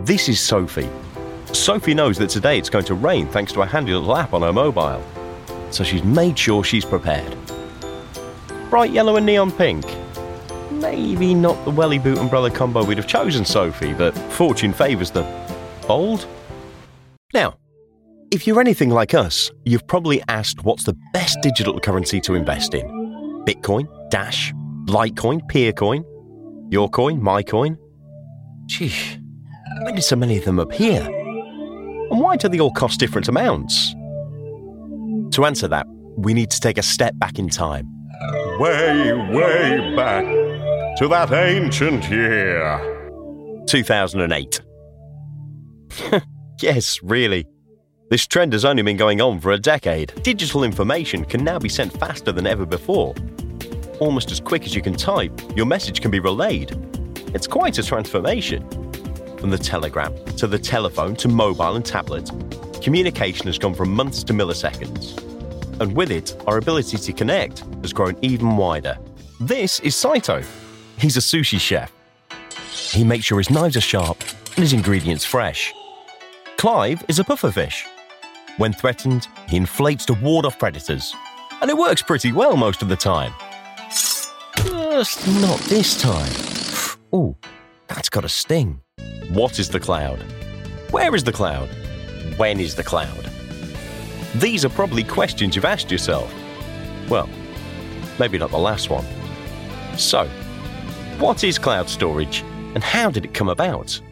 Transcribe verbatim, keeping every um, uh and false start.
This is Sophie. Sophie knows that today it's going to rain thanks to a handy little app on her mobile. So she's made sure she's prepared. Bright yellow and neon pink. Maybe not the welly boot umbrella combo we'd have chosen, Sophie, but fortune favours the bold. Now, if you're anything like us, you've probably asked what's the best digital currency to invest in. Bitcoin, Dash, Litecoin, Peercoin, your coin, my coin. Gee, when did so many of them appear? And why do they all cost different amounts? To answer that, we need to take a step back in time. Way, way back to that ancient year. two thousand eight. Yes, really. This trend has only been going on for a decade. Digital information can now be sent faster than ever before. Almost as quick as you can type, your message can be relayed. It's quite a transformation. From the telegram, to the telephone, to mobile and tablet, communication has gone from months to milliseconds. And with it, our ability to connect has grown even wider. This is Saito. He's a sushi chef. He makes sure his knives are sharp and his ingredients fresh. Clive is a pufferfish. When threatened, he inflates to ward off predators. And it works pretty well most of the time. Just not this time. Ooh, that's got a sting. What is the cloud? Where is the cloud? When is the cloud? These are probably questions you've asked yourself. Well, maybe not the last one. So, what is cloud storage and how did it come about?